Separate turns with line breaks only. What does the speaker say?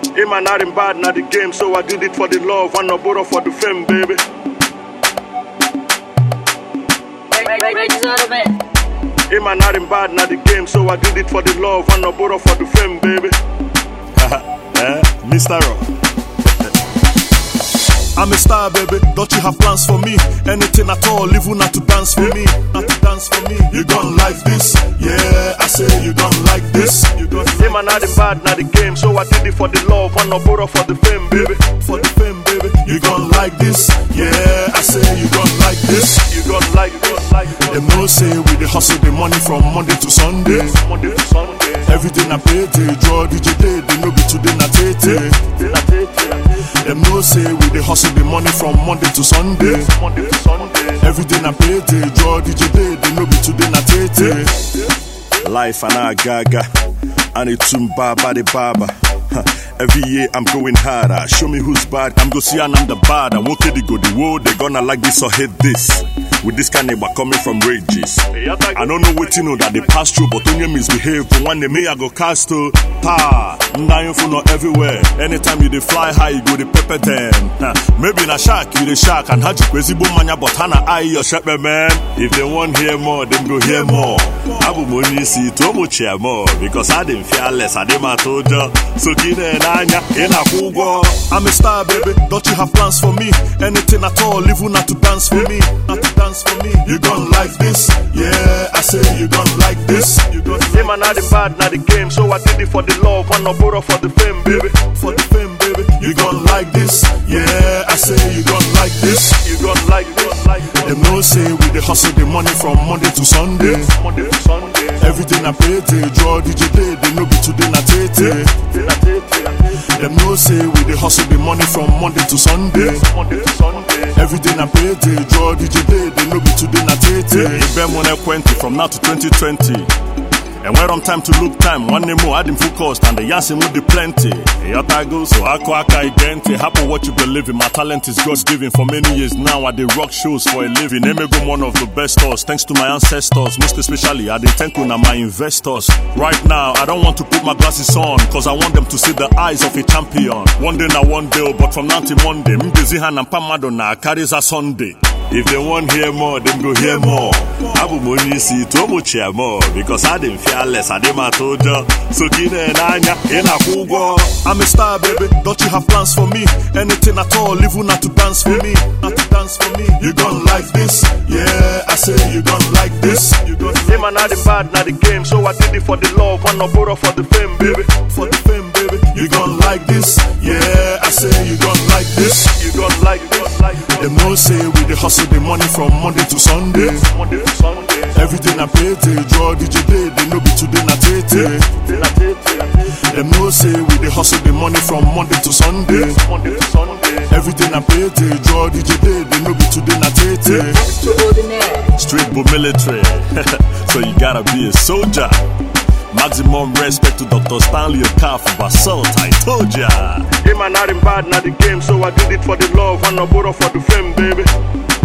Hey man, not in bad, not the game, so I did it for the love, and no borrow for the fame, baby. Hey man, not in bad, not the game, so I did it for the love, and no borrow for the fame, baby.
Mr. Rock. I'm a star, baby. Don't you have plans for me? Anything at all, leave you not to dance for me. Not to dance for me. You gon' like this? Yeah, I say you gon' like this.
Hey man, not in bad, not the game, so I did it for the love, and no borrow for the fame, baby.
For the fame, baby. You gon' like this? Yeah, I say you gon' like this.
You gon' like this, like this.
Them no say we dey hustle the money from Monday to Sunday.
Monday to Sunday.
Everything I pay, draw DJ day, they no be today na tete. Them no say we dey hustle the money from Monday to Sunday.
Monday to Sunday.
Everything I pay, draw DJ day, they no be today na tete. Life and I gaga, and it's baba the baba. Every year I'm going harder. Show me who's bad, I'm go see and I'm the bad. I'm okay to go the world, they gonna like this or hate this. With this kind of coming from rages. I don't know what you know that they pass through, but when you misbehave, for one day me I go cast to pa. Dying for not everywhere. Anytime you dey fly high, you go the pepper them. Maybe in a shark, you the shark and had you crazy boom mania, but hana eye your shepherd man. If they want hear more, them go hear more. Abu money see too much hear more because I didn't fear less. I didn't told you. So kine nanya in a kugo. I'm a star, baby. Don't you have plans for me? Anything at all, leave you not to dance for me. Not to dance for me. You gon' like this? Yeah, I say you gon' like this.
Hey man, not the bad, not the game, so I did it for the love, and no borrow for the fame, baby.
For the fame, baby. You gon' like this? Yeah, I say you gon' like this.
You gon' like this, like this.
Them no say we dey hustle the money from Monday to Sunday.
Monday to Sunday.
Everything I pay, draw DJ day, they no be today na tete. Them no say we dey hustle the money from Monday to Sunday.
Monday to Sunday.
Everything I pay, draw DJ day, they no be today na tete. Ibem 20 from now to 2020. And when on time to look time, one name more, I didn't focus, and the yasin would be plenty. Yatago, so Aquaka Igente, happen what you believe in. My talent is God's given. For many years now, I did rock shows for a living. Emego, one of the best stars, thanks to my ancestors. Most especially, I did thank you now, my investors. Right now, I don't want to put my glasses on, cause I want them to see the eyes of a champion. One day now, one day, but from now till Monday, Mbezihan and Pamadona carries a Sunday. If they want hear more, them go hear more. Abu money see too much hear more because I didn't fear less. I didn't told you. So kine nanya in a kugo. I'm a star, baby. Don't you have plans for me? Anything at all, leave you not to dance for me. Not to dance for me. You gon' like this? Yeah, I say you gon' like this.
Hey man, not the bad, not the game, so I did it for the love, and no borrow for the fame, baby.
For the fame, baby. You gon' like this? Yeah, I say you gon' like this.
You gon' like this, like this.
Them no say we dey hustle the money from Monday to Sunday.
Monday to Sunday.
Everything I pay, draw DJ day, they no be today na tete. Them no say we dey hustle the money from Monday to Sunday.
Monday to Sunday.
Everything I pay, draw DJ day, they no be today na tete. Street bull military, so you gotta be a soldier. Maximum respect to Dr. Stanley Okafor Basalt, I told ya.
Hey man, not in bad, not the game, so I did it for the love, and no borrow for the fame, baby.